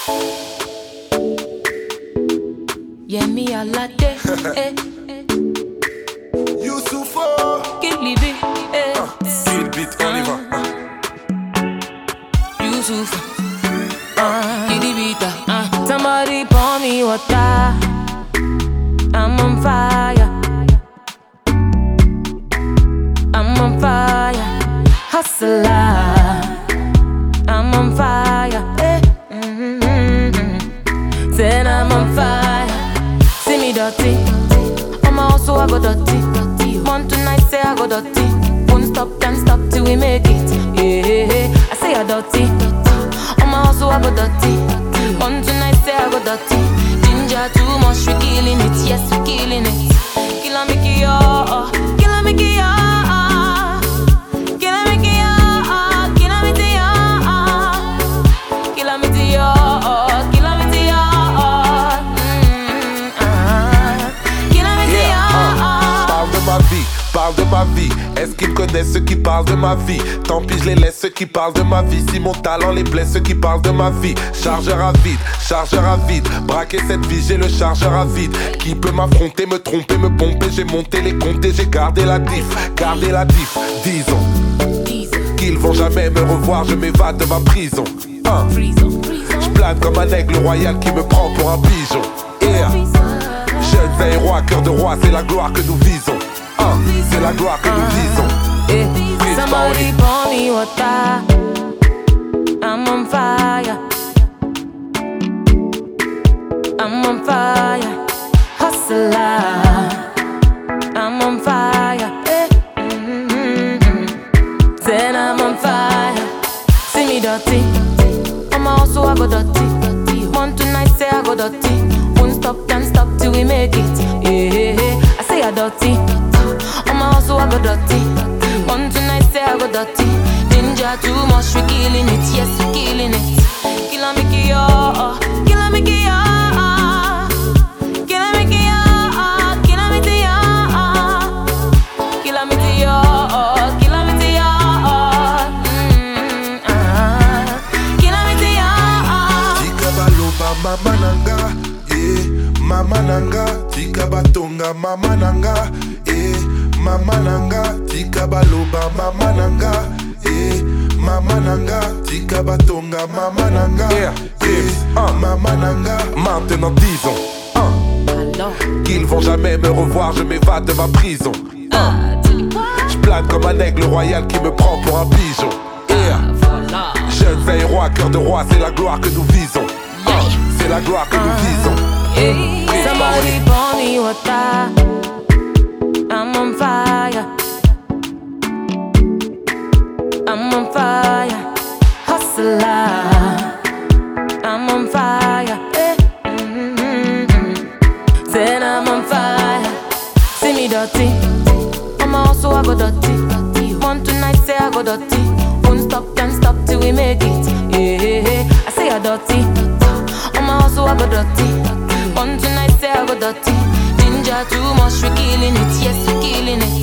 Yeah, me a latte. Youssoufo. Kill Libby. Kill beat, on y va. Youssouf. Kill beat. Somebody pour me water. I'm on fire. I'm on fire. Hustler. I'm on fire. Then I'm on fire. See me dirty. I'm also I go dirty. Want tonight say I go dirty. Won't stop, can't stop till we make it. Yeah, I say I dirty. I'm also I go dirty. Want tonight say I go dirty. Ginger too much, we killing it. Yes, we killing it. Kill me, kill ya. Kill me, kill ya. Kill me, kill ya. Kill me, kill ya. Kill me, kill ya. Kill me, kill ya. Parle de ma vie, est-ce qu'ils connaissent ceux qui parlent de ma vie? Tant pis je les laisse ceux qui parlent de ma vie. Si mon talent les blesse ceux qui parlent de ma vie. Chargeur à vide, braquer cette vie j'ai le chargeur à vide. Qui peut m'affronter, me tromper, me pomper? J'ai monté les comptes et j'ai gardé la diff. Disons qu'ils vont jamais me revoir, je m'évade de ma prison. Je plane comme un aigle royal qui me prend pour un pigeon. Jeunes héros à cœur de roi, c'est la gloire que nous visons. C'est la gloire que nous visons. Somebody pour me water. I'm on fire. I'm on fire. Hustler. I'm on fire. Then I'm on fire. See me dirty. I'm also I go dirty. Want tonight say I go dirty. Won't stop, can't stop till we make it. Yeah, I say I dirty. I'm also I go dirty. One tonight say I go dirty. Danger too much, we killing it. Yes, we killing it. Kill me, kill ya. Kill me, kill ya. Kill me, kill ya. Kill me, kill ya. Kill me, kill ya. Kill me, kill ya. Kill me, kill ya. Tikabaloba mama nanga, mama nanga. Tikabatonga mama nanga, mama nanga. Tikabaloba mama nanga, mama nanga. Tikabatonga mama nanga, mama nanga. Maintenant disons qu'ils vont jamais me revoir, je m'évade de ma prison. Je plane comme un aigle royal qui me prend pour un pigeon. Jeunes héros à cœur de roi, c'est la gloire que nous visons. C'est la gloire que nous visons. Somebody pour me water. I'm on fire. I'm on fire. Hustler. I'm on fire. Then I'm on fire. See me dirty. I'm also I go dirty. Want tonight say I go dirty. Won't stop, can't stop till we make it. Yeah, I say I dirty. I'm also I go dirty. Want tonight say I go dirty. Danger too much, we killing it. Yes, we killing it.